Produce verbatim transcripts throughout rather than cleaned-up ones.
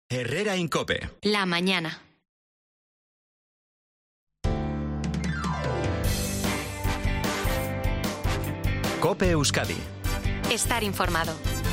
Herrera Incope. La mañana. Cope Euskadi. Estar informado.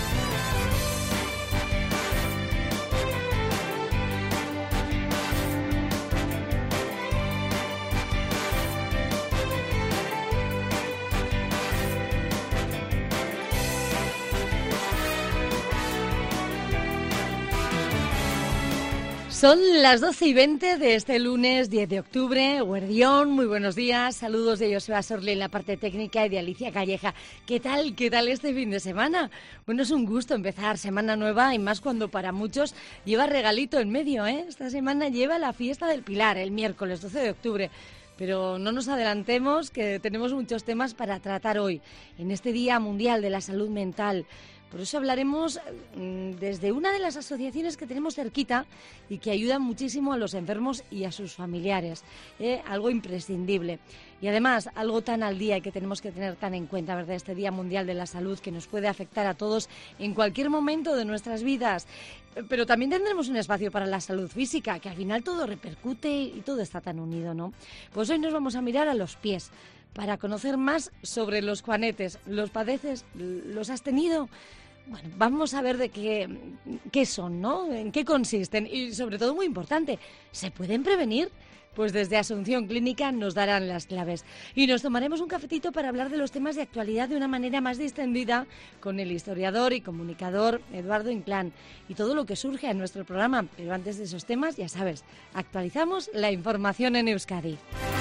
Son las doce y veinte de este lunes diez de octubre. Guardión, muy buenos días. Saludos de Joseba Sorli en la parte técnica y de Alicia Calleja. ¿Qué tal? ¿Qué tal este fin de semana? Bueno, es un gusto empezar semana nueva y más cuando para muchos lleva regalito en medio, ¿eh? Esta semana lleva la fiesta del Pilar, el miércoles doce de octubre. Pero no nos adelantemos, que tenemos muchos temas para tratar hoy, en este Día Mundial de la Salud Mental. Por eso hablaremos desde una de las asociaciones que tenemos cerquita y que ayudan muchísimo a los enfermos y a sus familiares. ¿eh? Algo imprescindible. Y además, algo tan al día y que tenemos que tener tan en cuenta, ¿verdad? Este Día Mundial de la Salud que nos puede afectar a todos en cualquier momento de nuestras vidas. Pero también tendremos un espacio para la salud física, que al final todo repercute y todo está tan unido, ¿no? Pues hoy nos vamos a mirar a los pies, para conocer más sobre los juanetes. ¿Los padeces? ¿Los has tenido? Bueno, vamos a ver de qué, qué son, ¿no? En qué consisten y, sobre todo, muy importante, ¿se pueden prevenir? Pues desde Asunción Clínica nos darán las claves. Y nos tomaremos un cafetito para hablar de los temas de actualidad de una manera más distendida con el historiador y comunicador Eduardo Inclán y todo lo que surge en nuestro programa. Pero antes de esos temas, ya sabes, actualizamos la información en Euskadi.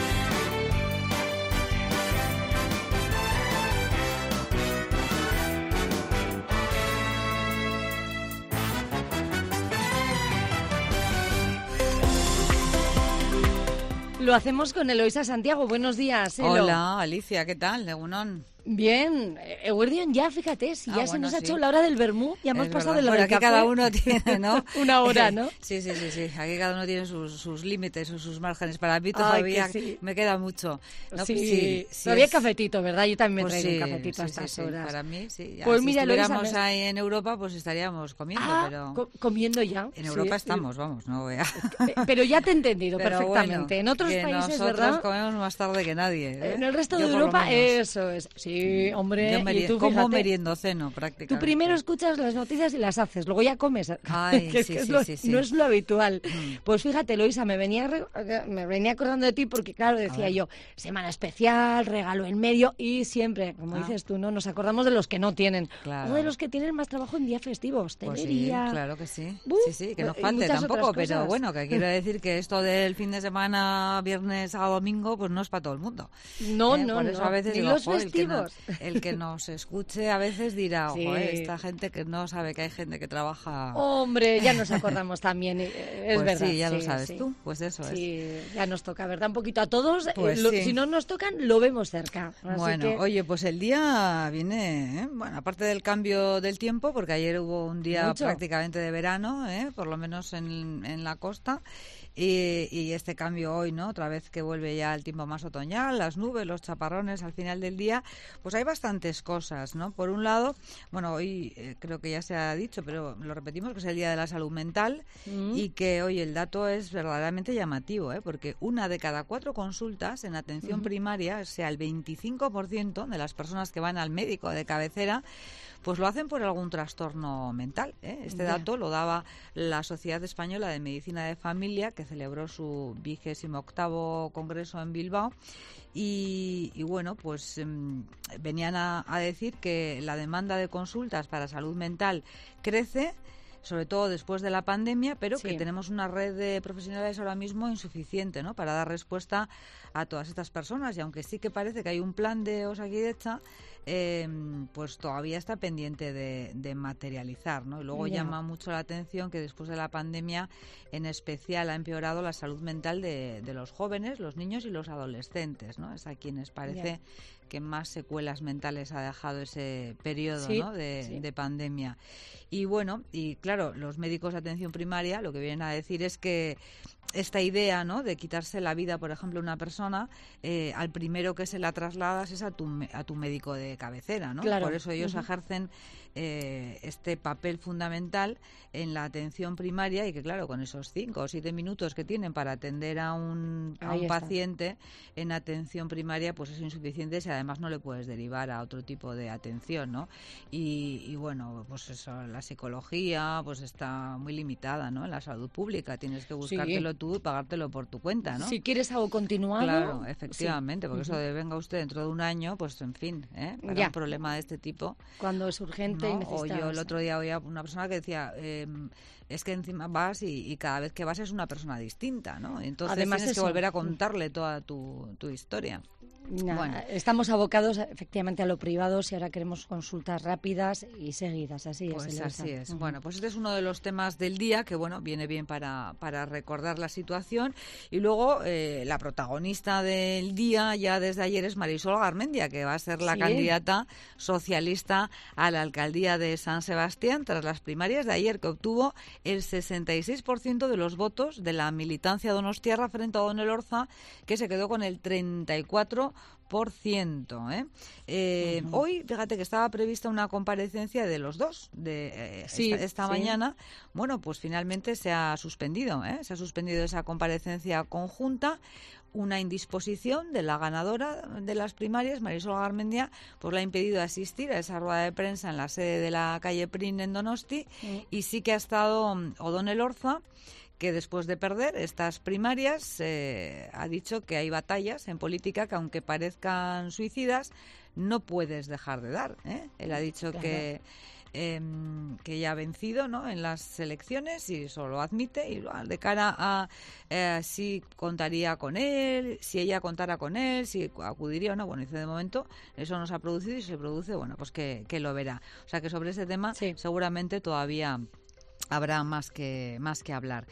Lo hacemos con Eloisa Santiago. Buenos días, Elo. Hola, Alicia, ¿qué tal? Egunon. Bien, Eguardión, ya fíjate, si ah, ya bueno, se nos sí. ha hecho la hora del vermú, ya hemos es pasado verdad. de lo bueno, del aquí café. cada uno tiene, ¿no? Una hora, ¿no? Sí, sí, sí, sí, aquí cada uno tiene sus, sus límites o sus márgenes. Para mí Ay, todavía sí. me queda mucho. ¿no? Sí, sí, sí todavía es... cafetito, ¿verdad? Yo también me pues traigo sí, un cafetito sí, a estas sí, horas. Sí, para mí, sí. Ya, Pues si mira, estuviéramos Eloisa, ahí en Europa, pues estaríamos comiendo, ah, pero... co- comiendo ya. En Europa sí. estamos, vamos, no vea. Pero ya te he entendido Pero perfectamente. bueno, en otros que países, nosotros ¿verdad? comemos más tarde que nadie. ¿eh? En el resto Yo de por lo Europa, menos. eso es. Sí, hombre, Yo y meri- tú, como fíjate, meriendo ceno prácticamente. tú primero escuchas las noticias y las haces, luego ya comes. Ay, que, sí, que es sí, lo- sí, sí. no es lo habitual. Mm. Pues fíjate, Eloisa, me venía, re- me venía acordando de ti porque, claro, decía ver. yo, semana especial, regalo en medio y siempre, como Ah. dices tú, no nos acordamos de los que no tienen. Claro. O de los que tienen más trabajo en día festivo, Pues sí, hostelería. claro que sí. Buf, sí, sí, que no y falte muchas tampoco, otras pero cosas. bueno, que quiero decir que esto del fin de semana, viernes a domingo, pues no es para todo el mundo. No, Eh, no, Por eso no. a veces Ni digo, los "Jo, el, que no- festivos. el que nos escuche a veces dirá, Sí. ojo, esta gente que no sabe que hay gente que trabaja... Hombre, ya nos acordamos también, eh, es pues verdad. sí, ya lo sí, sabes sí. tú, pues eso es. Sí, ya nos toca, ¿verdad? Un poquito a todos. Pues eh, lo- sí. Si no nos tocan, lo vemos cerca. Así Bueno, que, oye, pues el día viene, ¿eh? Bueno, aparte del cambio del tiempo, porque ayer hubo un día Mucho. prácticamente de verano, ¿eh? Por lo menos en, en la costa, y, y este cambio hoy, ¿no? Otra vez que vuelve ya el tiempo más otoñal, las nubes, los chaparrones al final del día, pues hay bastantes cosas, ¿no? Por un lado, bueno, hoy eh, creo que ya se ha dicho, pero lo repetimos, que es el Día de la Salud Mental, Mm. y que hoy el dato es verdaderamente llamativo, ¿eh? Porque una de cada cuatro consultas en atención Ujú. primaria, o sea, el veinticinco por ciento de las personas que van al médico de cabecera, pues lo hacen por algún trastorno mental, ¿eh? Este Ya. dato lo daba la Sociedad Española de Medicina de Familia, que celebró su vigésimo octavo congreso en Bilbao. Y, y bueno, pues em, venían a, a decir que la demanda de consultas para salud mental crece, sobre todo después de la pandemia, pero Sí. que tenemos una red de profesionales ahora mismo insuficiente, ¿no?, para dar respuesta a todas estas personas. Y aunque sí que parece que hay un plan de Osakidecha, eh, pues todavía está pendiente de, de materializar, ¿no? Y luego Ya. llama mucho la atención que después de la pandemia, en especial, ha empeorado la salud mental de, de los jóvenes, los niños y los adolescentes, ¿no? Es a quienes parece que más secuelas mentales ha dejado ese periodo, Sí, ¿no?, de, sí. de pandemia. Y bueno, y claro, los médicos de atención primaria lo que vienen a decir es que esta idea, ¿no?, de quitarse la vida, por ejemplo, una persona, eh, al primero que se la trasladas es a tu, a tu médico de cabecera, ¿no? Claro. Por eso ellos Uh-huh. ejercen eh, este papel fundamental en la atención primaria y que, claro, con esos cinco o siete minutos que tienen para atender a un, a Ahí un está. paciente en atención primaria, pues es insuficiente y además no le puedes derivar a otro tipo de atención, ¿no? Y, y bueno, pues eso, la psicología pues está muy limitada, ¿no? En la salud pública tienes que buscártelo Sí. tú y pagártelo por tu cuenta, ¿no? Si quieres algo continuado... Claro, efectivamente, sí. porque Uh-huh. eso de venga usted dentro de un año, pues en fin, ¿eh? Para Ya. un problema de este tipo. Cuando es urgente ¿no? y O necesitas... yo el otro día oía una persona que decía, eh, es que encima vas y, y cada vez que vas es una persona distinta, ¿no? Entonces Además tienes eso. que volver a contarle toda tu, tu historia. Nah, Bueno. Estamos abocados efectivamente a lo privado si ahora queremos consultas rápidas y seguidas, así Pues es. así Elisa. es. Ujú. Bueno, pues este es uno de los temas del día que, bueno, viene bien para, para recordar la situación. Y luego eh, la protagonista del día ya desde ayer es Marisol Garmendia, que va a ser la Sí. candidata socialista a la alcaldía de San Sebastián tras las primarias de ayer, que obtuvo el sesenta y seis por ciento de los votos de la militancia donostiarra frente a Don Elorza, que se quedó con el treinta y cuatro por ciento. ¿eh? Eh, Ujú. Hoy, fíjate que estaba prevista una comparecencia de los dos de eh, Sí, esta, esta sí. mañana. Bueno, pues finalmente se ha suspendido, ¿eh? se ha suspendido esa comparecencia conjunta. Una indisposición de la ganadora de las primarias, Marisol Garmendia, pues le ha impedido asistir a esa rueda de prensa en la sede de la calle Prin en Donosti. Sí. Y sí que ha estado mm, Odón Elorza, que después de perder estas primarias eh, ha dicho que hay batallas en política que, aunque parezcan suicidas, no puedes dejar de dar. ¿eh? Él ha dicho Claro. que eh, que ya ha vencido, ¿no?, en las elecciones y eso lo admite, y de cara a eh, si contaría con él, si ella contara con él, si acudiría o no, bueno, dice de momento eso no se ha producido y si se produce, bueno, pues que, que lo verá. O sea que sobre este tema Sí. seguramente todavía habrá más que más que hablar.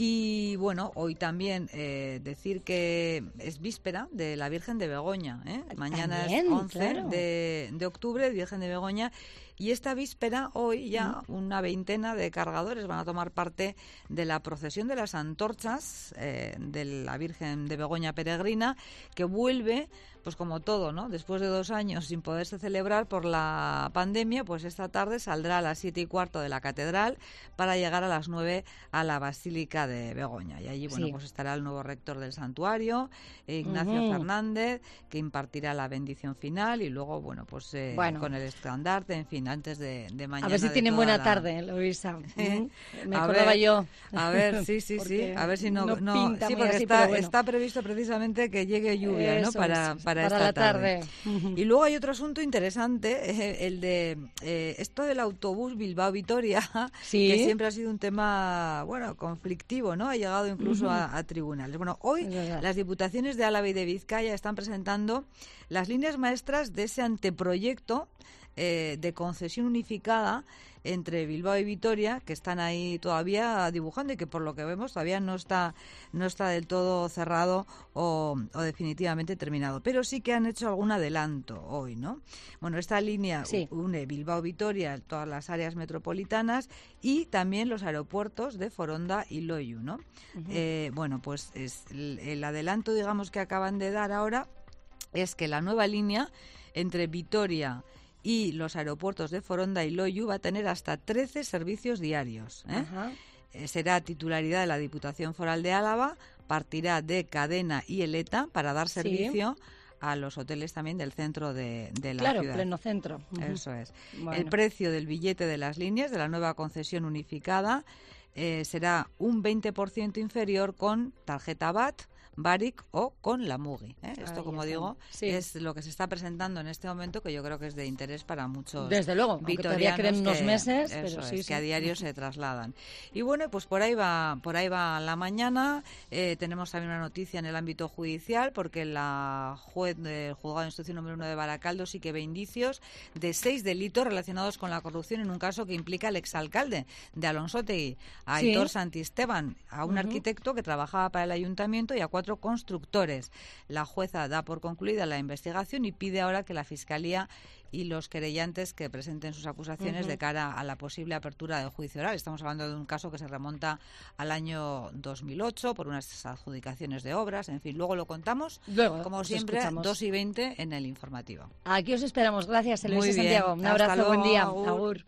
Y bueno, hoy también eh, decir que es víspera de la Virgen de Begoña, ¿eh? Mañana También, es once claro. de, de octubre, Virgen de Begoña, y esta víspera, hoy ya una veintena de cargadores van a tomar parte de la procesión de las antorchas eh, de la Virgen de Begoña peregrina, que vuelve, pues como todo, ¿no? Después de dos años sin poderse celebrar por la pandemia, pues esta tarde saldrá a las siete y cuarto de la catedral para llegar a las nueve a la Basílica de Begoña. Y allí, bueno, Sí. pues estará el nuevo rector del santuario, eh, Ignacio Ujú. Fernández, que impartirá la bendición final y luego, bueno, pues eh, Bueno. con el estandarte, en fin, antes de, de mañana. A ver si de tienen toda buena la- tarde, Luisa. Eh, Mm, Me a acordaba ver, yo. A ver, sí, sí, sí. Porque A ver si no. no no- pinta sí, muy porque así, está, pero bueno. está previsto precisamente que llegue lluvia, ¿no? Eso Para, es, para, para esta la tarde. Y luego hay otro asunto interesante, eh, el de eh, esto del autobús Bilbao-Vitoria, Sí. que siempre ha sido un tema, bueno, conflictivo, ¿no? Ha llegado incluso Ujú. a, a tribunales. Bueno, hoy Es verdad. las diputaciones de Álava y de Vizcaya están presentando las líneas maestras de ese anteproyecto eh, de concesión unificada entre Bilbao y Vitoria, que están ahí todavía dibujando y que, por lo que vemos, todavía no está no está del todo cerrado o, o definitivamente terminado. Pero sí que han hecho algún adelanto hoy, ¿no? Bueno, esta línea Sí. une Bilbao-Vitoria, todas las áreas metropolitanas y también los aeropuertos de Foronda y Loiu, ¿no? Eh, bueno, pues es el, el adelanto, digamos, que acaban de dar ahora es que la nueva línea entre Vitoria y los aeropuertos de Foronda y Loiu va a tener hasta trece servicios diarios. ¿eh? Ajá. Eh, será titularidad de la Diputación Foral de Álava, partirá de Cadena y Eleta para dar Sí. servicio a los hoteles también del centro de, de la Claro, ciudad. pleno centro. Ujú. Eso es. Bueno. El precio del billete de las líneas de la nueva concesión unificada eh, será un veinte por ciento inferior con tarjeta B A T, Baric o con la Mugi. ¿eh? Esto, Ahí como está. digo, Sí. es lo que se está presentando en este momento, que yo creo que es de interés para muchos Desde luego, aunque todavía vitorianos queden unos que- meses, eso pero es, sí, que sí. a diario se trasladan. Y bueno, pues por ahí va, por ahí va la mañana. Eh, tenemos también una noticia en el ámbito judicial, porque la juez del juzgado de instrucción número uno de Baracaldo sí que ve indicios de seis delitos relacionados con la corrupción en un caso que implica al exalcalde de Alonsotegui, a Sí. Aitor Santisteban, a un Ujú. arquitecto que trabajaba para el ayuntamiento y a cuatro cuatro constructores. La jueza da por concluida la investigación y pide ahora que la Fiscalía y los querellantes que presenten sus acusaciones uh-huh. de cara a la posible apertura del juicio oral. Estamos hablando de un caso que se remonta al año dos mil ocho por unas adjudicaciones de obras. En fin, luego lo contamos, luego, como siempre, escuchamos. dos y veinte en el informativo. Aquí os esperamos. Gracias, Eloísa Santiago. Un abrazo, luego, buen día. Agur. Agur.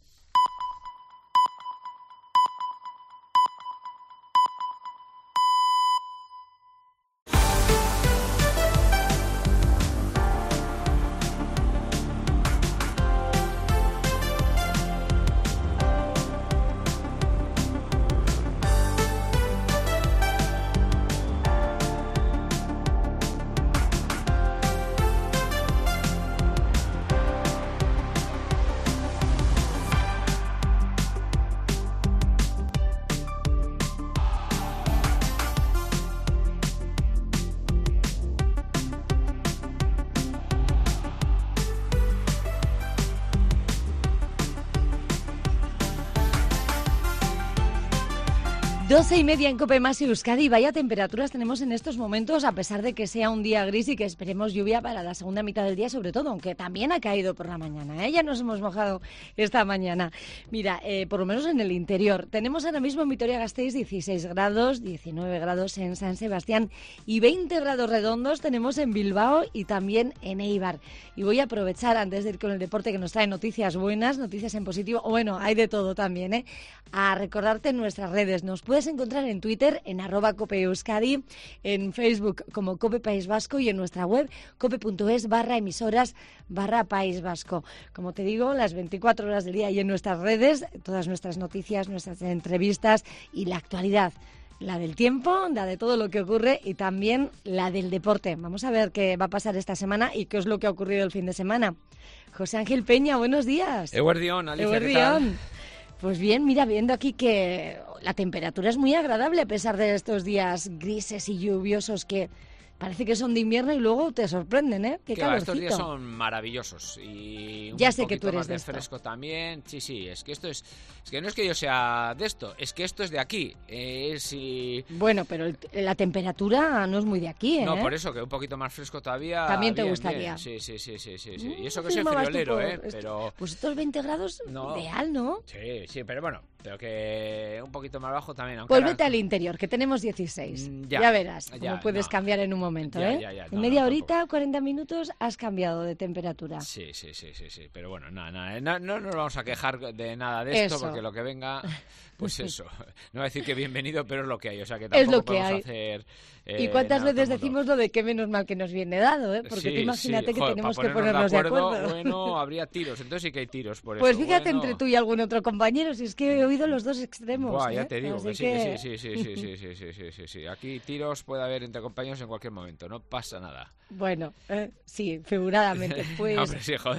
doce y media en COPE Más y Euskadi. Vaya temperaturas tenemos en estos momentos, a pesar de que sea un día gris y que esperemos lluvia para la segunda mitad del día, sobre todo, aunque también ha caído por la mañana, ¿eh? Ya nos hemos mojado esta mañana. Mira, eh, por lo menos en el interior. Tenemos ahora mismo en Vitoria-Gasteiz dieciséis grados, diecinueve grados en San Sebastián y veinte grados redondos tenemos en Bilbao y también en Eibar. Y voy a aprovechar, antes de ir con el deporte, que nos trae noticias buenas, noticias en positivo, bueno, hay de todo también, ¿eh? A recordarte en nuestras redes. Nos puedes encontrar en Twitter, en arroba Cope Euskadi, en Facebook como Cope País Vasco y en nuestra web cope.es barra emisoras barra País Vasco. Como te digo, las veinticuatro horas del día y en nuestras redes, todas nuestras noticias, nuestras entrevistas y la actualidad. La del tiempo, la de todo lo que ocurre y también la del deporte. Vamos a ver qué va a pasar esta semana y qué es lo que ha ocurrido el fin de semana. José Ángel Peña, buenos días. Eguerdión, Alicia, ¿qué tal? Pues bien, mira, viendo aquí que la temperatura es muy agradable a pesar de estos días grises y lluviosos que parece que son de invierno y luego te sorprenden, ¿eh? Qué calorcito. Estos días son maravillosos y un ya sé que poquito tú eres más de, de esto. Fresco también. Sí, sí, es que esto es, es que no es que yo sea de esto, es que esto es de aquí. Es y... Bueno, pero el, la temperatura no es muy de aquí, ¿eh? No, por eso que un poquito más fresco todavía. También te bien, gustaría. Bien. Sí, sí, sí, sí, sí, sí. Mm, y eso que soy friolero, ¿eh? Esto, pero pues estos veinte grados, no. ideal, ¿no? Sí, sí, pero bueno, pero que un poquito más bajo también. Pues ahora... vete al interior, que tenemos dieciséis. Ya, ya verás cómo ya, puedes no. cambiar en un momento, ya, ¿eh? Ya, ya, en no, media no, horita, tampoco. cuarenta minutos, has cambiado de temperatura. Sí, sí, sí, sí, sí. Pero bueno, nada, nada. No, no nos vamos a quejar de nada de esto, eso. Porque lo que venga, pues eso. No voy a decir que bienvenido, pero es lo que hay. O sea que tampoco es lo que podemos hay. hacer. Eh, ¿Y cuántas nada, veces decimos lo de qué menos mal que nos viene dado, eh? Porque sí, tú imagínate sí. que Joder, tenemos para que ponernos de acuerdo. De acuerdo. Bueno, habría tiros. Entonces sí que hay tiros por pues eso. Pues fíjate bueno. entre tú y algún otro compañero, si es que he oído los dos extremos. Buah, ¿eh? ya te digo Así que sí, que... que sí, sí, sí, sí, sí, sí, sí, sí, sí. Aquí tiros puede haber entre compañeros en cualquier momento. No pasa nada. Bueno, eh, sí, figuradamente. Pues... Hombre, sí, joder.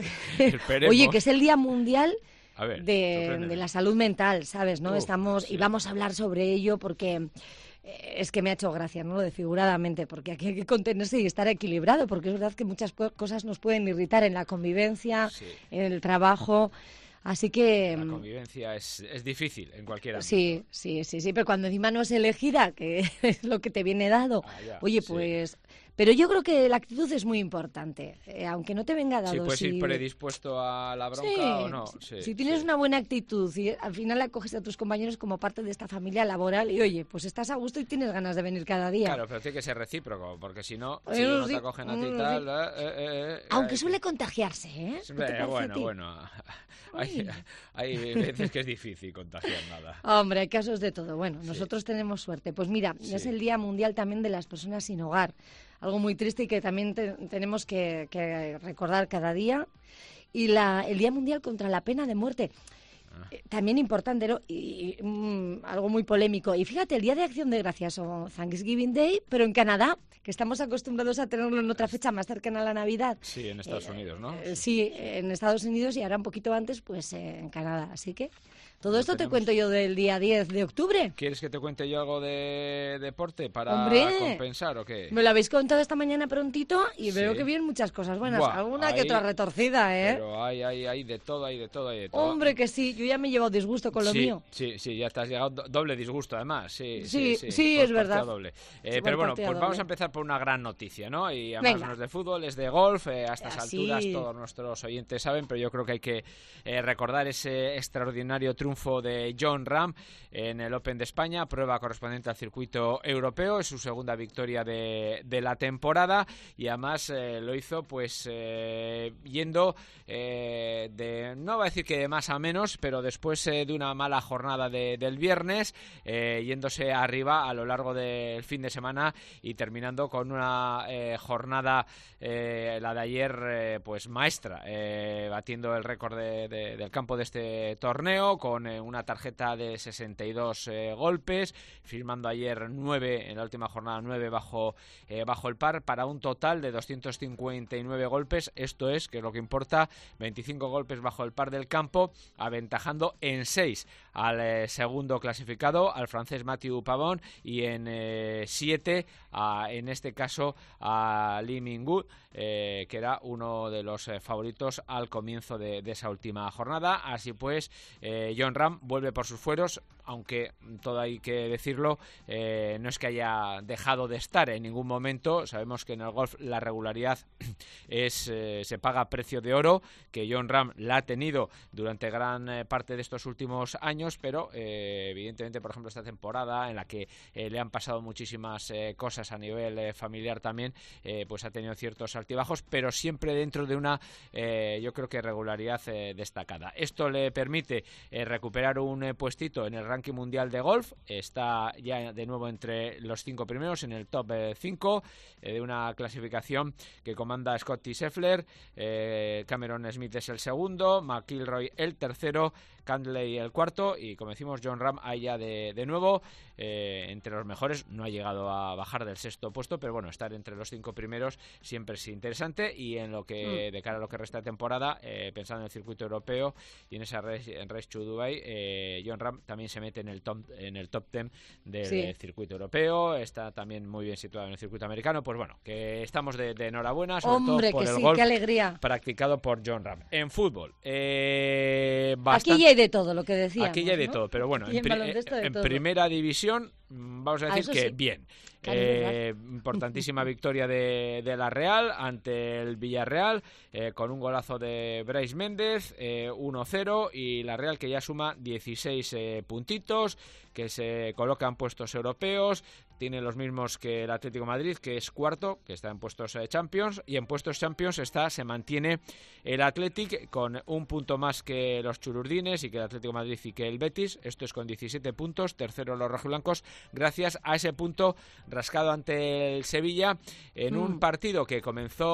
Oye, que es el Día Mundial a ver, de, de la Salud Mental, ¿sabes? ¿No? Uf, Estamos sí. Y vamos a hablar sobre ello porque eh, es que me ha hecho gracia, ¿no? Lo de figuradamente, porque aquí hay que contenerse y estar equilibrado, porque es verdad que muchas cosas nos pueden irritar en la convivencia, sí. en el trabajo. Así que... La convivencia es, es difícil en cualquier ámbito. Sí, sí, sí, sí, pero cuando encima no es elegida, que es lo que te viene dado, ah, ya, oye, sí. pues... Pero yo creo que la actitud es muy importante, eh, aunque no te venga dado. Sí, puedes si... ir predispuesto a la bronca sí, o no. Sí, si tienes sí. una buena actitud y al final acoges a tus compañeros como parte de esta familia laboral y oye, pues estás a gusto y tienes ganas de venir cada día. Claro, pero tiene que ser recíproco, porque si no, eh, si no sí, te acogen a ti y eh, tal... Eh, eh, eh, aunque eh, suele contagiarse, ¿eh? ¿Qué te eh bueno, a ti? bueno, hay, hay veces que es difícil contagiar nada. Hombre, hay casos de todo. Bueno, sí. Nosotros tenemos suerte. Pues mira, sí. Es el Día Mundial también de las personas sin hogar. Algo muy triste y que también te, tenemos que, que recordar cada día. Y la, el Día Mundial contra la Pena de Muerte. Ah. Eh, también importante, ¿no? Y, y mm, algo muy polémico. Y fíjate, el Día de Acción de Gracias o Thanksgiving Day, pero en Canadá, que estamos acostumbrados a tenerlo en otra fecha más cercana a la Navidad. Sí, en Estados eh, Unidos, ¿no? Eh, sí, en Estados Unidos y ahora un poquito antes, pues eh, en Canadá. Así que, Todo esto tenemos. te cuento yo del día diez de octubre. ¿Quieres que te cuente yo algo de deporte para ¡Hombre! compensar o qué? Me lo habéis contado esta mañana prontito y Sí. veo que vienen muchas cosas buenas. Buah, Alguna que ahí- otra retorcida, ¿eh? Pero hay, hay, hay de todo, hay de todo, hay de todo. Hombre, que sí, yo ya me he llevado disgusto con lo sí, mío. Sí, sí, ya te has llegado do- doble disgusto además. Sí, Sí, sí, sí, por es verdad. partida doble. Eh, Sí, pero por bueno, partida pues vamos doble. a empezar por una gran noticia, ¿no? Y además Venga. no es de fútbol, es de golf. Eh, a estas Así. alturas todos nuestros oyentes saben, pero yo creo que hay que eh, recordar ese extraordinario triunfo de Jon Rahm en el Open de España, prueba correspondiente al circuito europeo. Es su segunda victoria de, de la temporada y además eh, lo hizo pues eh, yendo eh, de, no va a decir que de más a menos, pero después eh, de una mala jornada de, del viernes, eh, yéndose arriba a lo largo del fin de semana y terminando con una eh, jornada, eh, la de ayer, eh, pues maestra, eh, batiendo el récord de, de, del campo de este torneo con eh, una tarjeta de sesenta y dos eh, golpes, firmando ayer nueve, en la última jornada nueve bajo, eh, bajo el par, para un total de doscientos cincuenta y nueve golpes. Esto es, que es lo que importa, veinticinco golpes bajo el par del campo, aventajando en seis al eh, segundo clasificado, al francés Mathieu Pavon, y en eh, siete, a, en este caso, a Lee Min-woo, eh, que era uno de los eh, favoritos al comienzo de, de esa última jornada. Así pues, eh, Jon Rahm vuelve por sus fueros, aunque todo hay que decirlo, eh, no es que haya dejado de estar en ningún momento. Sabemos que en el golf la regularidad es eh, se paga a precio de oro, que Jon Rahm la ha tenido durante gran eh, parte de estos últimos años, pero eh, evidentemente, por ejemplo, esta temporada en la que eh, le han pasado muchísimas eh, cosas a nivel eh, familiar también, eh, pues ha tenido ciertos altibajos, pero siempre dentro de una, eh, yo creo que regularidad eh, destacada. Esto le permite eh, recuperar un eh, puestito en el ranking mundial de golf. Está ya de nuevo entre los cinco primeros, en el top cinco, eh, de una clasificación que comanda Scottie Scheffler. eh, Cameron Smith es el segundo, McIlroy el tercero, Cantlay el cuarto, y como decimos, Jon Rahm ahí ya de, de nuevo eh, entre los mejores. No ha llegado a bajar del sexto puesto, pero bueno, estar entre los cinco primeros siempre es interesante. Y en lo que mm. de cara a lo que resta de temporada, eh, pensando en el circuito europeo y en esa race, en Race to Dubai, eh, Jon Rahm también se mete en el top en el top ten del sí. circuito europeo. Está también muy bien situado en el circuito americano. Pues bueno, que estamos de, de enhorabuena, sobre Hombre, todo por que el sí, golf qué alegría practicado por Jon Rahm. En fútbol, eh, bastante... aquí ya hay de todo lo que decíamos, aquí ya hay de ¿no? todo, pero bueno, en, en, pri en primera división vamos a decir ah, que sí. bien. Eh, importantísima victoria de, de la Real ante el Villarreal, eh, con un golazo de Brais Méndez, eh, uno cero, y la Real que ya suma dieciséis eh, puntitos, que se coloca en puestos europeos. Tiene los mismos que el Atlético de Madrid, que es cuarto, que está en puestos eh, Champions, y en puestos Champions está se mantiene el Athletic con un punto más que los chururdines y que el Atlético de Madrid y que el Betis. Esto es con diecisiete puntos, tercero los rojiblancos, gracias a ese punto rascado ante el Sevilla en mm. un partido que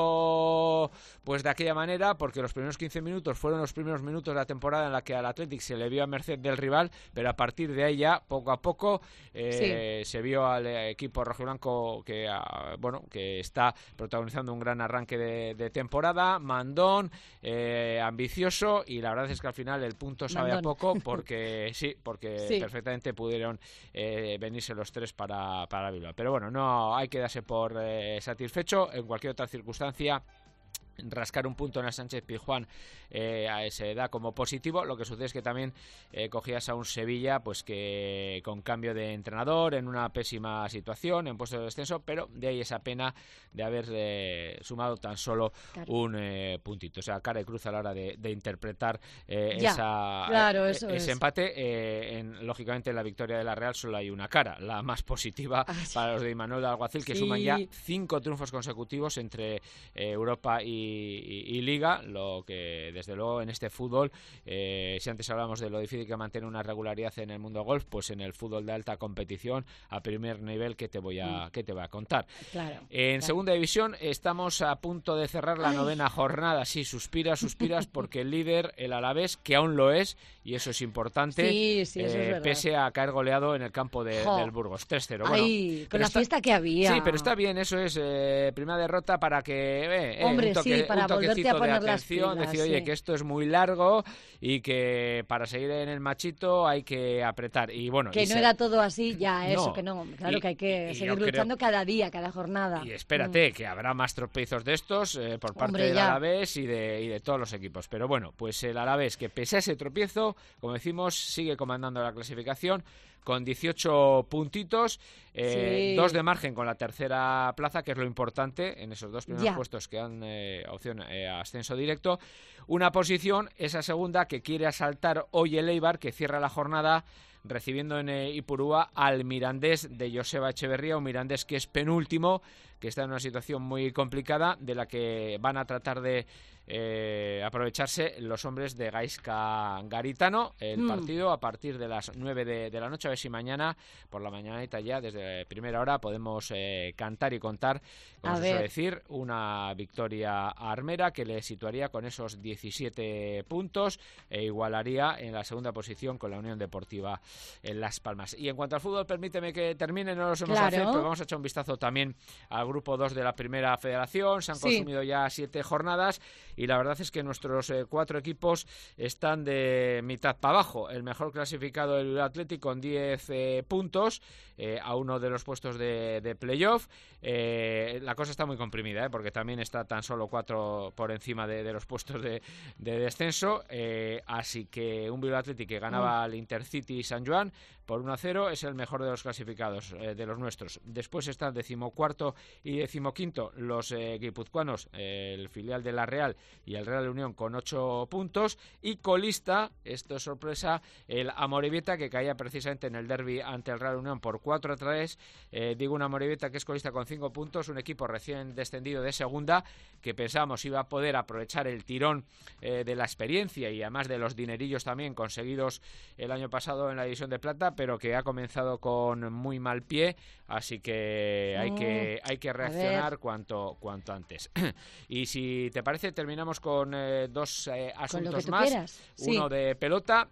comenzó pues de aquella manera, porque los primeros quince minutos fueron los primeros minutos de la temporada en la que al Athletic se le vio a merced del rival, pero a partir de ahí ya poco a poco eh, sí. se vio al equipo rojiblanco que uh, bueno que está protagonizando un gran arranque de, de temporada, mandón, eh, ambicioso, y la verdad es que al final el punto sabe mandón. a poco, porque sí, porque sí. perfectamente pudieron eh, venirse los tres para, para Bilbao. Pero bueno, no hay que darse por eh, satisfecho. En cualquier otra circunstancia, rascar un punto en el Sánchez Pizjuán eh, se da como positivo. Lo que sucede es que también eh, cogías a un Sevilla pues que con cambio de entrenador, en una pésima situación, en puesto de descenso, pero de ahí esa pena de haber eh, sumado tan solo claro. un eh, puntito. O sea, cara y cruz a la hora de, de interpretar eh, ya, esa, claro, eh, eso ese es. empate. Eh, en, lógicamente en la victoria de la Real solo hay una cara, la más positiva ah, sí. para los de Imanol Alguacil, que sí. suman ya cinco triunfos consecutivos entre eh, Europa y Y, y, y Liga, lo que desde luego en este fútbol, eh, si antes hablamos de lo difícil que mantener una regularidad en el mundo golf, pues en el fútbol de alta competición a primer nivel, que te voy a, que te voy a contar. Claro, en claro. segunda división estamos a punto de cerrar la Ay. novena jornada. Sí, suspiras, suspiras, porque el líder, el Alavés, que aún lo es, y eso es importante, sí, sí, eso eh, es verdad. pese a caer goleado en el campo de, del Burgos, tres cero. Bueno, Ay, con la está, fiesta que había. Sí, pero está bien, eso es, eh, primera derrota para que... Eh, Hombre, un toquecito, Sí, para un volverte toquecito a poner de las atención, pilas, decir, oye, sí. que esto es muy largo y que para seguir en el machito hay que apretar. Y bueno, Que y no se... era todo así, ya eso, No. que no. Claro Y- que hay que y- y seguir yo luchando creo- cada día, cada jornada. Y espérate, que habrá más tropiezos de estos eh, por parte Hombre, del ya. Alavés y de, y de todos los equipos. Pero bueno, pues el Alavés, que pese a ese tropiezo, como decimos, sigue comandando la clasificación con dieciocho puntitos, eh, Sí. dos de margen con la tercera plaza, que es lo importante en esos dos primeros Ya. puestos que dan eh, opción eh, a ascenso directo. Una posición, esa segunda, que quiere asaltar hoy el Eibar, que cierra la jornada recibiendo en eh, Ipurúa al Mirandés de Joseba Echeverría, un Mirandés que es penúltimo, que está en una situación muy complicada, de la que van a tratar de eh, aprovecharse los hombres de Gaizka Garitano. El Mm. partido a partir de las nueve de, de la noche, a ver si mañana, por la mañanita ya, desde primera hora, podemos eh, cantar y contar, como A se suele ver. decir, una victoria armera que le situaría con esos diecisiete puntos e igualaría en la segunda posición con la Unión Deportiva en Las Palmas. Y en cuanto al fútbol, permíteme que termine, no lo hemos Claro. hacer, pero vamos a echar un vistazo también al grupo dos de la primera federación. Se han Sí. consumido ya siete jornadas y la verdad es que nuestros eh, cuatro equipos están de mitad para abajo. El mejor clasificado, el Atlético, con diez eh, puntos eh, a uno de los puestos de, de playoff. Eh, la cosa está muy comprimida, ¿eh? Porque también está tan solo cuatro por encima de, de los puestos de, de descenso. Eh, así que un Bilbao Athletic que ganaba al Intercity San Joan por uno a cero es el mejor de los clasificados, eh, de los nuestros. Después están decimocuarto y decimoquinto los eh, guipuzcoanos, eh, el filial de la Real y el Real Unión con ocho puntos. Y colista, esto es sorpresa, el Amorebieta, que caía precisamente en el derbi ante el Real Unión por cuatro a tres. Eh, digo un Amorebieta que es colista con cinco puntos, un equipo recién descendido de segunda, que pensábamos iba a poder aprovechar el tirón eh, de la experiencia y además de los dinerillos también conseguidos el año pasado en la División de Plata, pero que ha comenzado con muy mal pie, así que hay que hay que reaccionar cuanto cuanto antes. Y si te parece, terminamos con eh, dos eh, asuntos tú más. quieras. Sí. Uno de pelota,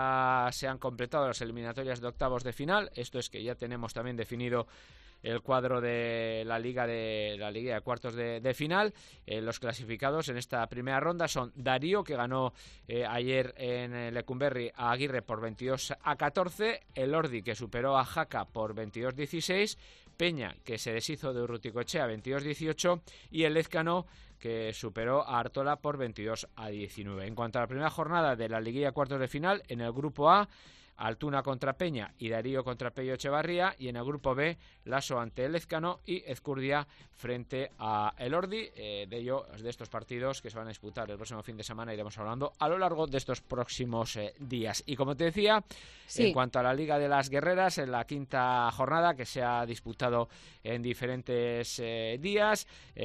ya se han completado las eliminatorias de octavos de final, esto es que ya tenemos también definido el cuadro de la liga de la liga de cuartos de, de final. Eh, los clasificados en esta primera ronda son Darío, que ganó eh, ayer en eh, Lecumberri a Aguirre por veintidós a catorce, el Ordi, que superó a Jaca por veintidós a dieciséis, Peña, que se deshizo de Urruticoechea veintidós a dieciocho, y el Lezcano, que superó a Artola por veintidós a diecinueve. En cuanto a la primera jornada de la liguilla cuartos de final, en el grupo A, Altuna contra Peña y Darío contra Pello Echevarría, y en el grupo B, Lasso ante el Ezcano y Ezcurdia frente a el Ordi. Eh, de ello, de estos partidos que se van a disputar el próximo fin de semana, iremos hablando a lo largo de estos próximos eh, días. Y como te decía, Sí. en cuanto a la Liga de las Guerreras, en la quinta jornada que se ha disputado en diferentes eh, días,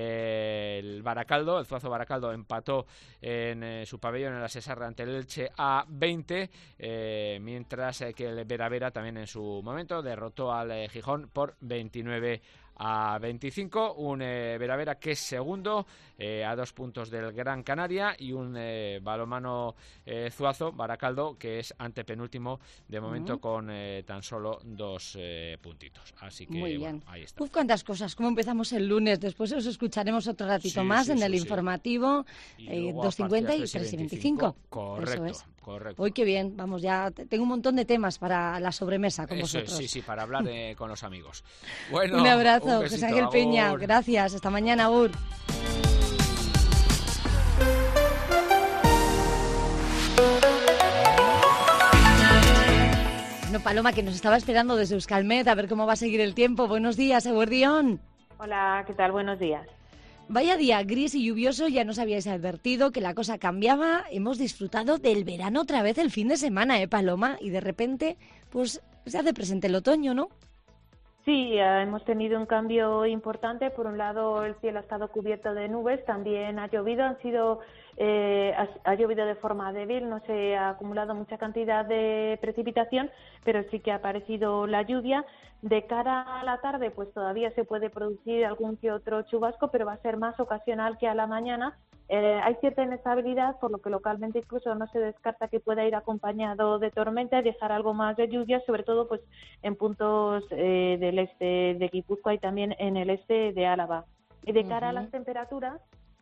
eh, el Baracaldo, el Zuazo Baracaldo, empató en eh, su pabellón en la Sesarra ante el Elche a veinte, eh, mientras eh, que el Vera Vera también en su momento derrotó al eh, Gijón por veintinueve a veinticinco. Un eh, Vera Vera que es segundo eh, a dos puntos del Gran Canaria, y un eh, balonmano eh, Zuazo Baracaldo que es antepenúltimo de momento, Uh-huh. con eh, tan solo dos eh, puntitos. Así que Muy bueno, bien. ahí está. Uf, cuántas cosas. ¿Cómo empezamos el lunes? Después os escucharemos otro ratito Sí, más sí, en sí, el sí. informativo, Y eh, luego a dos cincuenta y partir de tres y las veinticinco. Correcto, Eso es. correcto. Hoy qué bien, vamos, ya te- tengo un montón de temas para la sobremesa con Eso es, vosotros. sí, sí, para hablar eh, con los amigos. Bueno, un abrazo, un José besito, Ángel Peña. agur. Gracias, hasta mañana, Agur. Bueno, Paloma, que nos estaba esperando desde Euskalmet, a ver cómo va a seguir el tiempo. Buenos días, Eguerdión. Hola, ¿qué tal? Buenos días. Vaya día gris y lluvioso, ya nos habíais advertido que la cosa cambiaba. Hemos disfrutado del verano otra vez el fin de semana, ¿eh, Paloma? Y de repente, pues se hace presente el otoño, ¿no? Sí, eh, hemos tenido un cambio importante. Por un lado, el cielo ha estado cubierto de nubes, también ha llovido, han sido, eh, ha, ha llovido de forma débil, no se ha acumulado mucha cantidad de precipitación, pero sí que ha aparecido la lluvia. De cara a la tarde, pues todavía se puede producir algún que otro chubasco, pero va a ser más ocasional que a la mañana. Eh, hay cierta inestabilidad, por lo que localmente incluso no se descarta que pueda ir acompañado de tormenta y dejar algo más de lluvia, sobre todo pues en puntos eh, del este de Guipúzcoa y también en el este de Álava. Y de cara Uh-huh. a las temperaturas,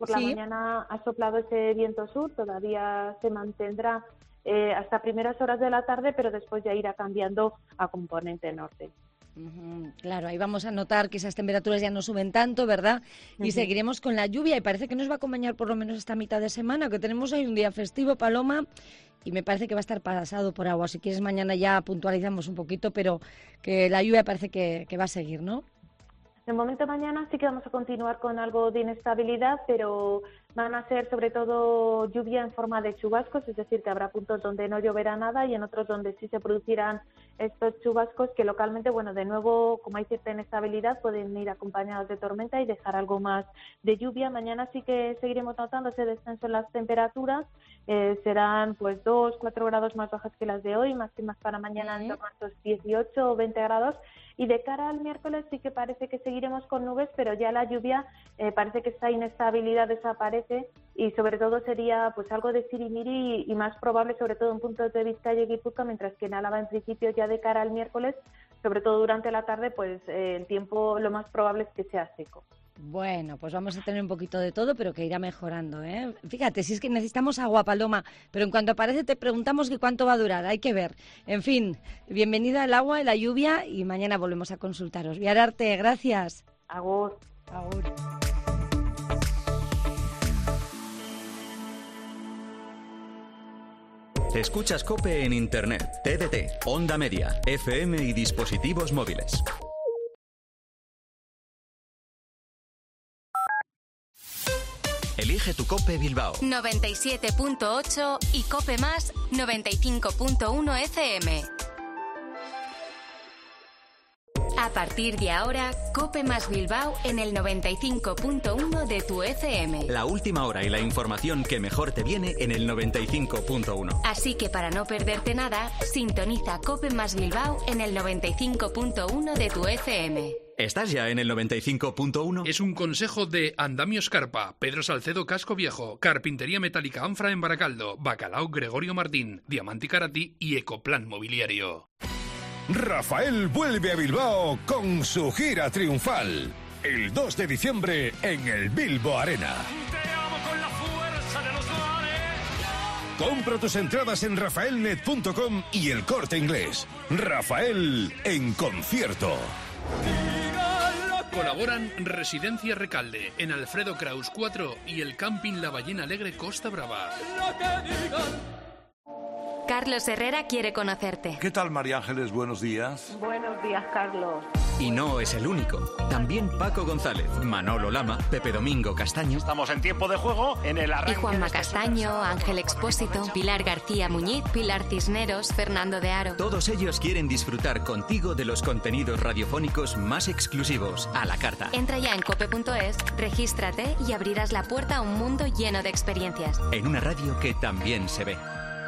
por la Sí. mañana ha soplado ese viento sur, todavía se mantendrá eh, hasta primeras horas de la tarde, pero después ya irá cambiando a componente norte. Ujú, claro, ahí vamos a notar que esas temperaturas ya no suben tanto, ¿verdad? Y Ujú. seguiremos con la lluvia y parece que nos va a acompañar por lo menos esta mitad de semana, que tenemos ahí un día festivo, Paloma, y me parece que va a estar pasado por agua. Si quieres mañana ya puntualizamos un poquito, pero que la lluvia parece que, que va a seguir, ¿no? De momento mañana sí que vamos a continuar con algo de inestabilidad, pero van a ser sobre todo lluvia en forma de chubascos, es decir, que habrá puntos donde no lloverá nada y en otros donde sí se producirán estos chubascos que localmente, bueno, de nuevo, como hay cierta inestabilidad, pueden ir acompañados de tormenta y dejar algo más de lluvia. Mañana sí que seguiremos notando ese descenso en las temperaturas, eh, serán pues dos, cuatro grados más bajas que las de hoy, máximas para mañana en torno a estos dieciocho o veinte grados. Y de cara al miércoles sí que parece que seguiremos con nubes, pero ya la lluvia eh, parece que esta inestabilidad desaparece y sobre todo sería pues algo de sirimiri y, y más probable sobre todo en puntos de Vizcaya y Guipúzcoa, mientras que en Álava en principio ya de cara al miércoles, sobre todo durante la tarde, pues eh, el tiempo lo más probable es que sea seco. Bueno, pues vamos a tener un poquito de todo, pero que irá mejorando, ¿eh? Fíjate, si es que necesitamos agua, Paloma, pero en cuanto aparece te preguntamos que cuánto va a durar, hay que ver. En fin, bienvenida al agua, la lluvia y mañana volvemos a consultaros. Viararte, gracias. Agur. Agur. Escuchas COPE en Internet, T D T, Onda Media, F M y dispositivos móviles. Elige tu COPE Bilbao. noventa y siete punto ocho y Cope Más noventa y cinco punto uno F M. A partir de ahora, Cope Más Bilbao en el noventa y cinco punto uno de tu F M. La última hora y la información que mejor te viene en el noventa y cinco punto uno. Así que para no perderte nada, sintoniza Cope Más Bilbao en el noventa y cinco punto uno de tu F M. ¿Estás ya en el noventa y cinco punto uno? Es un consejo de Andamios Carpa, Pedro Salcedo Casco Viejo, Carpintería Metálica Anfra en Baracaldo, Bacalao Gregorio Martín, Diamante Karati y Ecoplan Mobiliario. Rafael vuelve a Bilbao con su gira triunfal. El dos de diciembre en el Bilbo Arena. Compra tus entradas en rafaelnet punto com y El Corte Inglés. Rafael en concierto. Colaboran Residencia Recalde en Alfredo Kraus cuatro y el Camping La Ballena Alegre Costa Brava. Carlos Herrera quiere conocerte. ¿Qué tal, María Ángeles? Buenos días. Buenos días, Carlos. Y no es el único. También Paco González, Manolo Lama, Pepe Domingo Castaño. Estamos en tiempo de juego en el arranque. Y Juanma de este Castaño, Superstar. Ángel Expósito, Pilar García Muñiz, Pilar Cisneros, Fernando de Aro. Todos ellos quieren disfrutar contigo de los contenidos radiofónicos más exclusivos, a la carta. Entra ya en cope punto es, regístrate y abrirás la puerta a un mundo lleno de experiencias. En una radio que también se ve.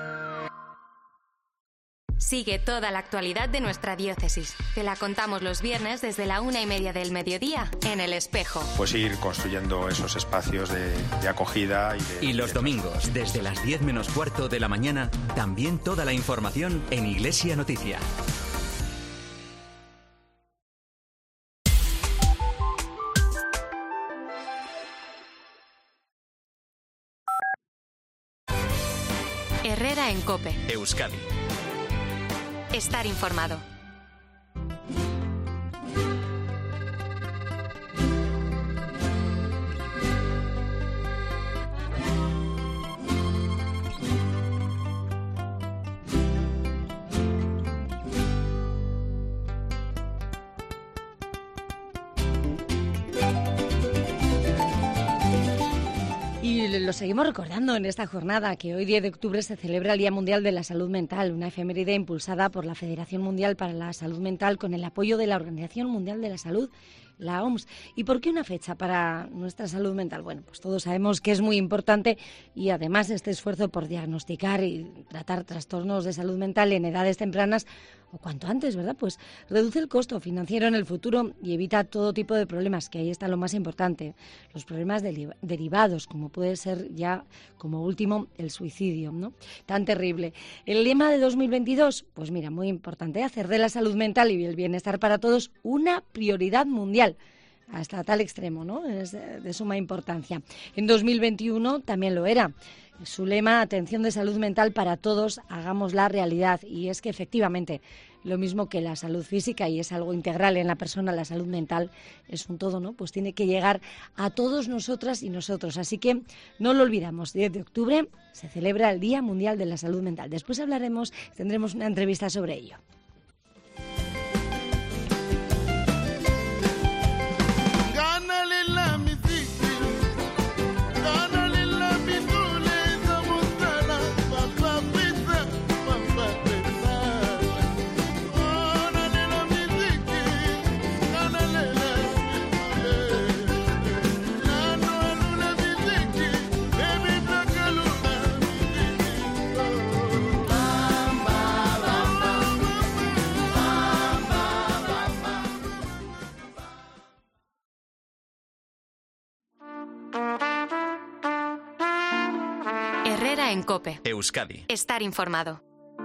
Sigue toda la actualidad de nuestra diócesis. Te la contamos los viernes desde la una y media del mediodía en El Espejo. Pues ir construyendo esos espacios de, de acogida. Y, de, y los domingos, desde las diez menos cuarto de la mañana, también toda la información en Iglesia Noticia. Herrera en Cope. Euskadi. Estar informado. Y lo seguimos recordando en esta jornada, que hoy diez de octubre se celebra el Día Mundial de la Salud Mental, una efeméride impulsada por la Federación Mundial para la Salud Mental con el apoyo de la Organización Mundial de la Salud, la O M S. ¿Y por qué una fecha para nuestra salud mental? Bueno, pues todos sabemos que es muy importante y además este esfuerzo por diagnosticar y tratar trastornos de salud mental en edades tempranas o cuanto antes, ¿verdad? Pues reduce el costo financiero en el futuro y evita todo tipo de problemas, que ahí está lo más importante, los problemas deli- derivados, como puede ser ya como último el suicidio, ¿no? Tan terrible. El lema de dos mil veintidós, pues mira, muy importante, hacer de la salud mental y el bienestar para todos una prioridad mundial. hasta tal extremo, ¿no? Es de, de suma importancia. En dos mil veintiuno también lo era. Su lema, atención de salud mental para todos, hagamos la realidad. Y es que efectivamente, lo mismo que la salud física, y es algo integral en la persona, la salud mental es un todo, ¿no? Pues tiene que llegar a todos nosotras y nosotros. Así que no lo olvidamos, diez de octubre se celebra el Día Mundial de la Salud Mental. Después hablaremos, tendremos una entrevista sobre ello. Herrera en COPE. Euskadi. Estar informado.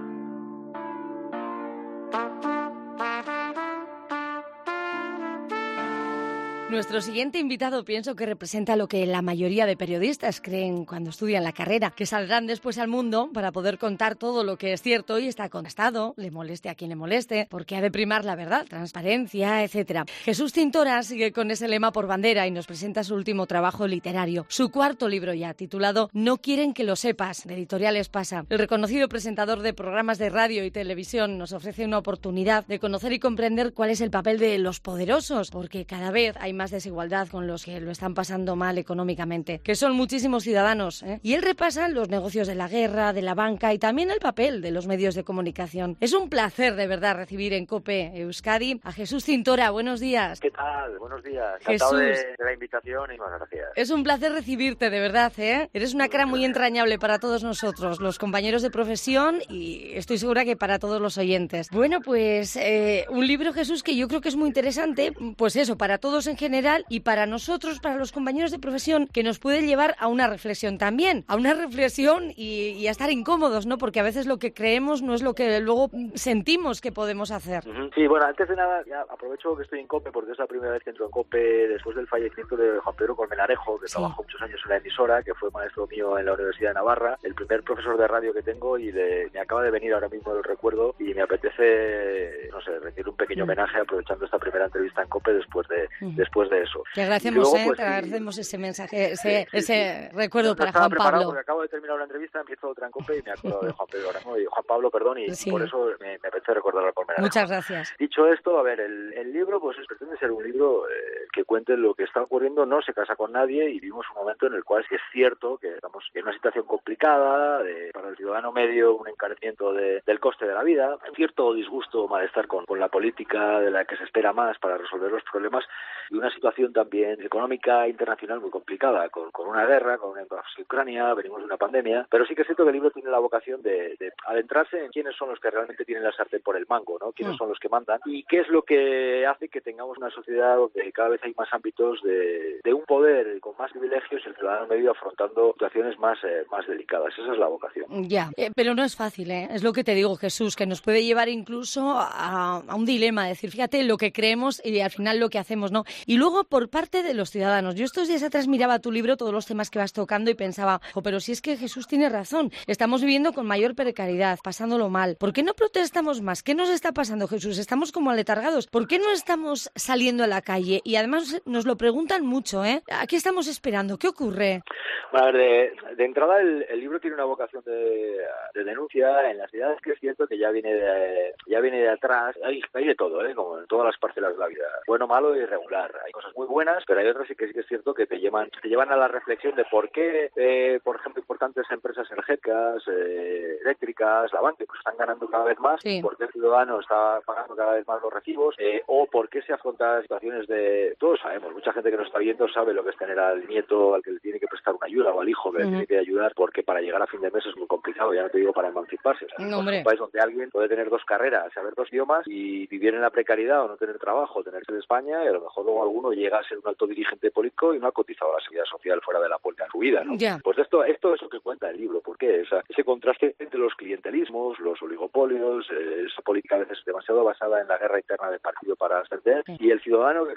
Nuestro siguiente invitado pienso que representa lo que la mayoría de periodistas creen cuando estudian la carrera, que saldrán después al mundo para poder contar todo lo que es cierto y está contrastado, le moleste a quien le moleste, porque ha de primar la verdad, transparencia, etcétera. Jesús Cintora sigue con ese lema por bandera y nos presenta su último trabajo literario, su cuarto libro ya, titulado No quieren que lo sepas, de Editoriales Pasa. El reconocido presentador de programas de radio y televisión nos ofrece una oportunidad de conocer y comprender cuál es el papel de los poderosos, porque cada vez hay más desigualdad con los que lo están pasando mal económicamente, que son muchísimos ciudadanos, ¿eh? Y él repasa los negocios de la guerra, de la banca y también el papel de los medios de comunicación. Es un placer, de verdad, recibir en COPE Euskadi a Jesús Cintora. Buenos días. ¿Qué tal? Buenos días. Encantado Jesús, de, de la invitación y muchas gracias. Es un placer recibirte, de verdad, ¿eh? Eres una cara muy entrañable para todos nosotros, los compañeros de profesión, y estoy segura que para todos los oyentes. Bueno, pues eh, un libro, Jesús, que yo creo que es muy interesante, pues eso, para todos en general, y para nosotros, para los compañeros de profesión, que nos puede llevar a una reflexión también, a una reflexión y, y a estar incómodos, ¿no? Porque a veces lo que creemos no es lo que luego sentimos que podemos hacer. Sí, bueno, antes de nada, ya aprovecho que estoy en COPE porque es la primera vez que entro en COPE después del fallecimiento de Juan Pedro Colmenarejo, que sí. Trabajó muchos años en la emisora, que fue maestro mío en la Universidad de Navarra, el primer profesor de radio que tengo, y de, me acaba de venir ahora mismo el recuerdo y me apetece, no sé, rendir un pequeño mm. homenaje aprovechando esta primera entrevista en COPE después de, mm. después de eso. Te agradecemos, luego, ¿eh? Pues, te agradecemos sí, ese mensaje, ese, sí, ese sí. recuerdo no, no para Juan Pablo. Porque acabo de terminar una entrevista, empiezo otra en COPE y me acuerdo de Juan Pedro ahora, ¿no? Y Juan Pablo, perdón, y sí. por eso me, me apetece recordarlo con Colmenarejo. Muchas gracias. Dicho esto, a ver, el, el libro pues pretende ser un libro eh, que cuente lo que está ocurriendo, no se casa con nadie, y vivimos un momento en el cual sí es cierto que estamos en una situación complicada, de, para el ciudadano medio un encarecimiento de, del coste de la vida, un cierto disgusto o malestar con, con la política de la que se espera más para resolver los problemas, y una situación también económica internacional muy complicada, con, con una guerra, con una invasión de Ucrania, venimos de una pandemia, pero sí que es cierto que el libro tiene la vocación de, de adentrarse en quiénes son los que realmente tienen la sartén por el mango, ¿no? Quiénes mm. son los que mandan, y qué es lo que hace que tengamos una sociedad donde cada vez hay más ámbitos de, de un poder con más privilegios y el ciudadano medio afrontando situaciones más, eh, más delicadas. Esa es la vocación. Ya, eh, pero no es fácil, ¿eh? Es lo que te digo, Jesús, que nos puede llevar incluso a, a un dilema, decir, fíjate lo que creemos y al final lo que hacemos, ¿no? Y luego, por parte de los ciudadanos, yo estos días atrás miraba tu libro, todos los temas que vas tocando, y pensaba, oh, pero si es que Jesús tiene razón, estamos viviendo con mayor precariedad, pasándolo mal. ¿Por qué no protestamos más? ¿Qué nos está pasando, Jesús? Estamos como aletargados. ¿Por qué no estamos saliendo a la calle? Y además nos lo preguntan mucho, ¿eh? ¿A qué estamos esperando? ¿Qué ocurre? Bueno, a ver, de, de entrada el, el libro tiene una vocación de, de denuncia en las ciudades, que es cierto que ya viene de, ya viene de atrás. Hay, hay de todo, ¿eh? Como en todas las parcelas de la vida. Bueno, malo y irregular. Hay cosas muy buenas, pero hay otras sí que sí que es cierto que te llevan, te llevan a la reflexión de por qué, eh, por ejemplo, importantes empresas energéticas, eh, eléctricas, la banca, pues están ganando cada vez más, sí. por qué el ciudadano está pagando cada vez más los recibos, eh, o por qué se afrontan situaciones de... Todos sabemos, mucha gente que nos está viendo sabe lo que es tener al nieto al que le tiene que prestar una ayuda, o al hijo que uh-huh. le tiene que ayudar, porque para llegar a fin de mes es muy complicado, ya no te digo para emanciparse. O sea, no, es un país donde alguien puede tener dos carreras, saber dos idiomas y vivir en la precariedad o no tener trabajo, tenerse en España, y a lo mejor luego alguno llega a ser un alto dirigente político y no ha cotizado a la seguridad social fuera de la puerta de su vida, ¿no? Yeah. Pues esto, esto es lo que cuenta el libro. ¿Por qué? O sea, ese contraste entre los clientelismos, los oligopolios, eh, esa política a veces demasiado basada en la guerra interna del partido para ascender, sí. y el ciudadano que queda por debajo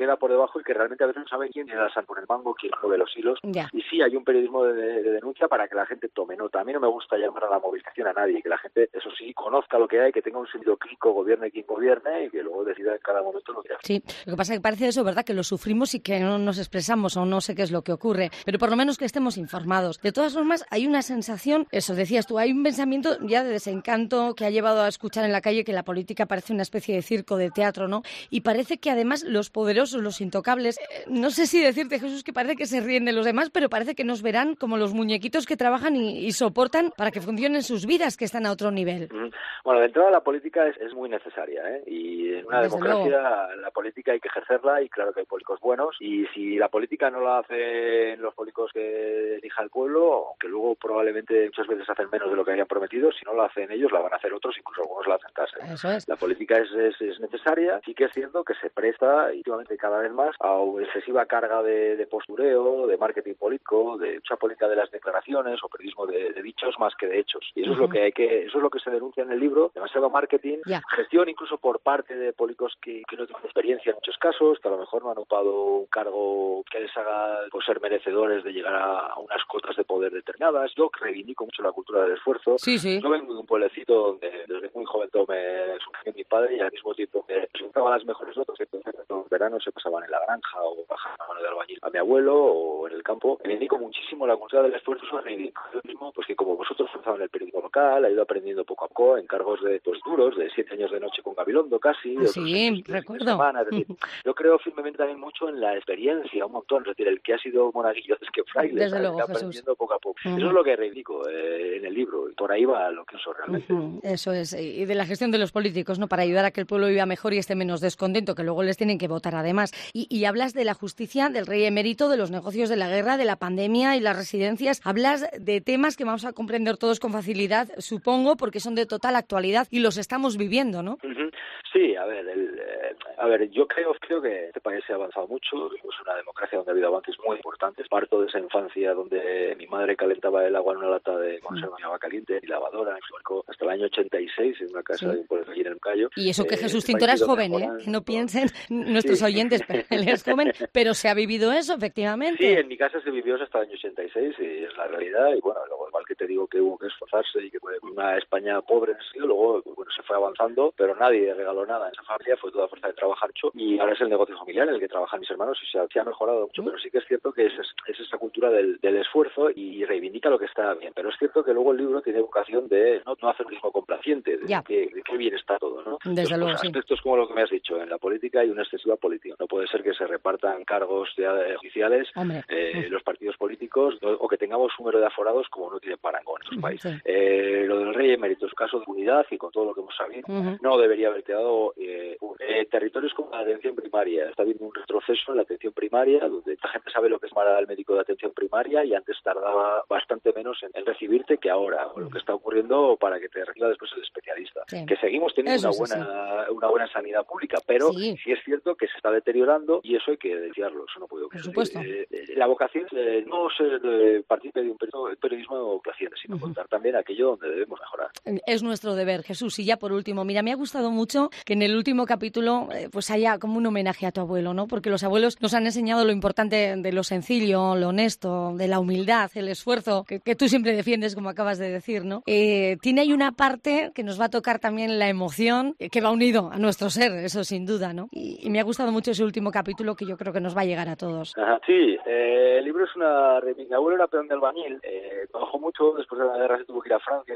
trabajo y que realmente a veces no saben quién tiene la sartén por el mango, quién mueve los hilos. Ya. Y sí, hay un periodismo de, de, de denuncia para que la gente tome nota. A mí no me gusta llamar a la movilización a nadie, que la gente, eso sí, conozca lo que hay, que tenga un sentido crítico, gobierne quien gobierne y que luego decida en cada momento lo que hace. Sí, lo que pasa es que parece eso, ¿verdad? Que lo sufrimos y que no nos expresamos o no sé qué es lo que ocurre, pero por lo menos que estemos informados. De todas formas, hay una sensación, eso decías tú, hay un pensamiento ya de desencanto que ha llevado a escuchar en la calle que la política parece una especie de circo, de teatro, ¿no? Y parece que además los poderosos, los intocables, eh, no sé si decirte, Jesús, que parece que se ríen de los demás, pero parece que nos verán como los muñequitos que trabajan y, y soportan para que funcionen sus vidas, que están a otro nivel. Bueno, de entrada la política es, es muy necesaria, ¿eh? Y en una Desde democracia luego. La política hay que ejercerla y claro que hay políticos buenos y si la política no la hacen los políticos que elija el pueblo, aunque luego probablemente muchas veces hacen menos de lo que habían prometido, si no la hacen ellos la van a hacer otros, incluso algunos la hacen casa. Eso es. La política es, es, es necesaria, sí que es cierto que se presta últimamente cada vez más a una excesiva carga de, de postureo, de marketing político, de mucha política de las declaraciones o periodismo de, de dichos más que de hechos. Y eso uh-huh. es lo que hay que, eso es lo que se denuncia en el libro, demasiado marketing, yeah. gestión incluso por parte de políticos que, que no tienen experiencia en muchos casos, que a lo mejor no han ocupado un cargo que les haga por ser merecedores de llegar a, a unas cotas de poder determinadas. Yo reivindico mucho la cultura del esfuerzo. Sí, sí. Yo vengo de un pueblecito donde desde muy joven me surgió mi padre y al mismo tiempo me presentaba las mejores notas, entonces los veranos se pasaban en la granja o bajaban de albañil a mi abuelo o en el campo. Reivindico muchísimo la cultura del esfuerzo, eso reivindico yo mismo, pues que como vosotros forzaban en el periodismo local, he ido aprendiendo poco a poco en cargos de pues duros, de siete años de noche con Gabilondo casi. Sí, recuerdo. Semana, es decir, yo creo firmemente también mucho en la experiencia, un montón, es decir, el que ha sido monaguillo antes que fraile, desde luego, que aprendiendo poco a poco. Uh-huh. Eso es lo que reivindico eh, en el libro y por ahí va lo que uso realmente. Uh-huh. Eso es, y de la gestión de los políticos, ¿no? Para ayudar a que el pueblo viva mejor y esté menos descontento, que luego les tienen que votar además. Y, y hablas de la justicia, del rey emérito, de los negocios de la guerra, de la pandemia y las residencias. Hablas de temas que vamos a comprender todos con facilidad, supongo, porque son de total actualidad y los estamos viviendo, ¿no? Uh-huh. Sí, a ver, el, eh, a ver, yo creo, creo que este país se ha avanzado mucho, vivimos una democracia donde ha habido avances muy importantes. Parto de esa infancia donde mi madre calentaba el agua en una lata de conserva de agua caliente y lavadora, hasta el año ochenta y seis en una casa sí. de un pueblo allí en el Cayo. Y eso que eh, Jesús Cintora es joven, ¿eh? Que no piensen nuestros sí. oyentes, pero él es joven, pero se ha vivido eso, efectivamente. Sí, en mi casa se vivió hasta el año ochenta y seis y es la realidad. Y bueno, luego igual que te digo que hubo que esforzarse y que fue una España pobre en ese sentido, luego bueno, se fue avanzando, pero nadie regaló nada en esa familia, fue toda fuerza de trabajar mucho y ahora es el negocio familiar en el que trabajan mis hermanos y se ha, se ha mejorado mucho, ¿Mm? Pero sí que es cierto que es, es esa cultura del, del esfuerzo y reivindica lo que está bien, pero es cierto que luego el libro tiene vocación de no, no hacer un mismo complaciente, de que, de que bien está todo, ¿no? Desde luego, pues, sí. aspectos como lo que me has dicho, en la política hay una excesiva política, no puede ser que se repartan cargos de, oficiales eh, los partidos políticos o, o que tengamos un número de aforados como no tiene parangón en estos países. Sí. Eh, lo del rey emérito es un caso de unidad y con todo lo que hemos sabido, uh-huh. no debería haber quedado eh, eh, territorios como la atención primaria. Está habiendo un retroceso en la atención primaria, donde la gente sabe lo que es llamar al médico de atención primaria y antes tardaba bastante menos en, en recibirte que ahora, o lo que está ocurriendo para que te reciba después el especialista. Sí. Que seguimos teniendo una buena, sí. una buena sanidad pública, pero sí. sí es cierto que se está deteriorando y eso hay que denunciarlo, eso no puedo Por supuesto. Eh, eh, la vocación es no ser eh, partícipe de un periodismo placiente, sino uh-huh. contar también aquello donde debemos mejorar. Es nuestro deber, Jesús. Y ya por último, mira, me ha gustado mucho que en el último capítulo eh, pues haya como un homenaje a tu abuelo, ¿no? Porque los abuelos nos han enseñado lo importante de lo sencillo, lo honesto, de la humildad, el esfuerzo, que, que tú siempre defiendes, como acabas de decir, ¿no? Eh, tiene ahí una parte que nos va a tocar también la emoción, eh, que va unido a nuestro ser, eso sin duda, ¿no? Y, y me ha gustado mucho ese último capítulo que yo creo que nos va a llegar a todos. Ajá, sí, eh, el libro es una... Mi abuelo era peón de albañil, eh, trabajó mucho, después de la guerra se tuvo que ir a Francia,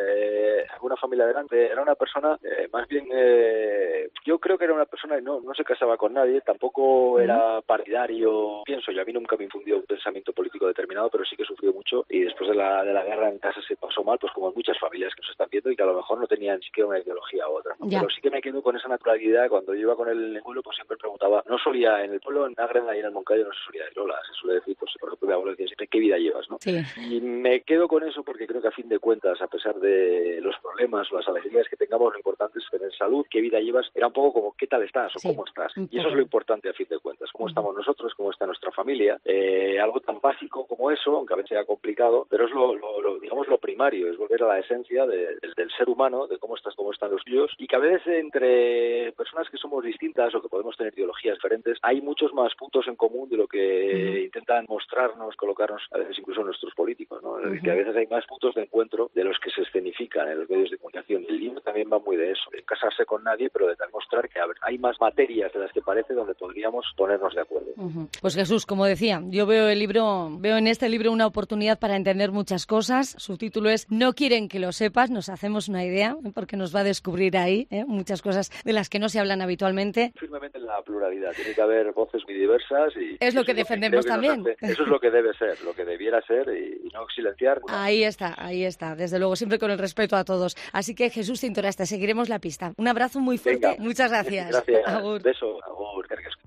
eh, alguna familia adelante, era una persona eh, más bien... Eh, yo creo que era una persona que no, no se casaba con nadie, tampoco era partidario, pienso yo, a mí nunca me infundió un pensamiento político determinado, pero sí que sufrió mucho y después de la, de la guerra en casa se pasó mal, pues como en muchas familias que nos están viendo y que a lo mejor no tenían ni siquiera una ideología u otra, ¿no? Pero sí que me quedo con esa naturalidad. Cuando yo iba con él en el pueblo, pues siempre preguntaba, no solía, en el pueblo, en Ágreda y en el Moncayo no se solía decir hola, se suele decir, pues por ejemplo, mi abuelo decía siempre, ¿qué vida llevas, no? Sí. Y me quedo con eso porque creo que a fin de cuentas, a pesar de los problemas o las alegrías que tengamos, lo importante es tener salud, qué vida llevas, era un poco como como qué tal estás o Sí, cómo estás. un Y eso es poco. lo importante a fin de cuentas, cómo estamos nosotros, cómo está nuestra familia. Eh, algo tan básico como eso, aunque a veces sea complicado, pero es lo, lo, lo digamos lo primario, es volver a la esencia de, del, del ser humano, de cómo estás, cómo están los tuyos, y que a veces entre personas que somos distintas o que podemos tener ideologías diferentes, hay muchos más puntos en común de lo que uh-huh. intentan mostrarnos, colocarnos, a veces incluso nuestros políticos, ¿no? Uh-huh. Que a veces hay más puntos de encuentro de los que se escenifican en los medios de comunicación. El libro también va muy de eso, de casarse con nadie, pero de demostrar que a ver, hay más materias de las que parece donde podríamos ponernos de acuerdo. Uh-huh. Pues Jesús, como decía, yo veo el libro, veo en este libro una oportunidad para entender muchas cosas. Su título es No quieren que lo sepas, nos hacemos una idea, porque nos va a descubrir ahí ¿eh? muchas cosas de las que no se hablan habitualmente. Firmemente en la pluralidad, tiene que haber voces muy diversas y es lo que defendemos también. Hace, eso es lo que debe ser, lo que debiera ser y, y no silenciar. No. Ahí está, ahí está, desde luego, siempre con el respeto a todos. Así que Jesús Tintoraste, seguiremos la pista. Un abrazo muy fuerte, Venga, muchas gracias. Gracias, Agur. beso, agur,